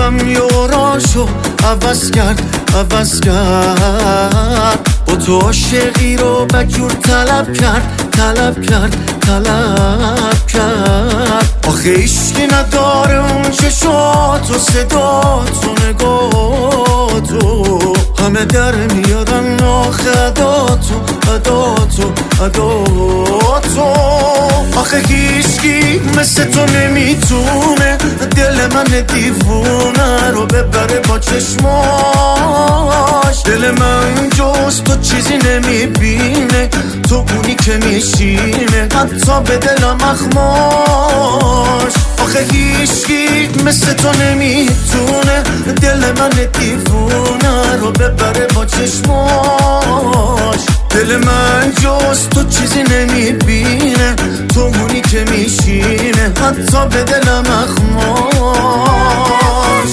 دلم یوراشو عوض کرد با تو عاشقی رو بجور طلب کرد آخه عشقی نداره اون چشات و صدات و نگاتو همه در میارن آخه عداتو آخه هیچکی مثل تو نمیتونه دل من دیوونه رو ببره با چشماش. دل من جز تو چیزی نمیبینه، تو اونی که میشینه حتی به دلم اخماش. آخه هیچکی مثل تو نمیتونه دل من دیوونه رو ببره با چشماش. دل من جز تو چیزی نمیبینه، تو اونی که میشینه حتی به دلم اخماش.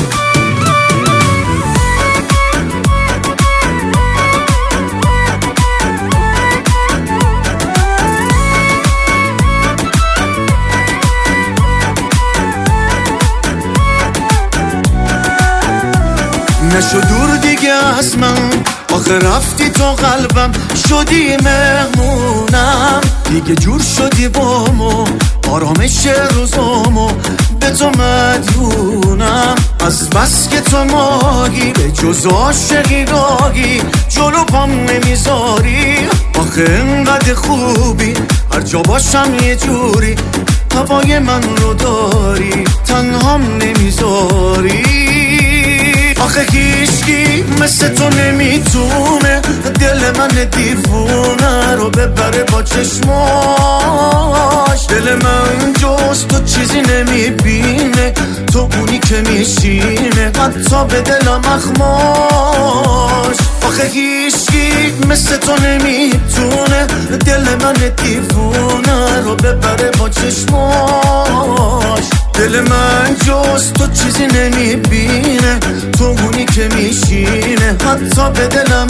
نشو دور دیگه از من، آخه رفتی تو قلبم، شدی مهمونم دیگه، جور شدی بامو، آرامش روزامو به تو مدیونم. از بس که تو ماهی به جز عاشقی راهی جلو پام نمیذاری. آخه انقدر خوبی هر جا باشم یه جوری، هوای من رو داری تنهام نمیذاری. آخه هیچکی مثل تو نمیتونه دل من دیوونه رو ببره با چشماش. دل من جز تو چیزی نمیبینه، تو اونی که میشینه حتی به دلم اخماش. آخه هیچکی مثل تو نمیتونه دل من دیوونه رو ببره با چشماش. دل من جز تو چیزی نمیبینه، تو اونی که میشینه حتی به دلم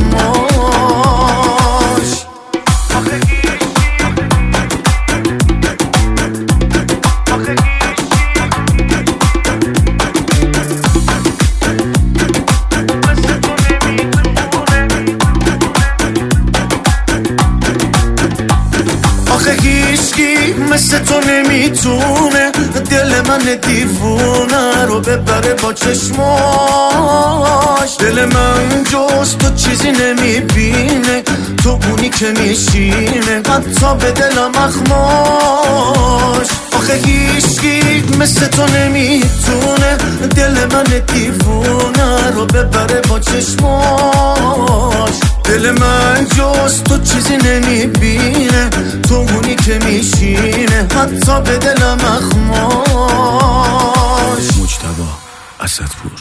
اخماش. آخه هیچکی مثل تو نمیتونه دل من دیوونه رو ببره با چشماش. دل من جز تو چیزی نمیبینه، تو اونی که میشینه حتی به دلم اخماش. آخه هیچکی مثل تو نمیتونه دل من دیوونه رو ببره با چشماش. دل من جز تو چیزی نمیبینه، تو اونی که میشینه حتی به دلم اخماش. مجتبی اسدپور.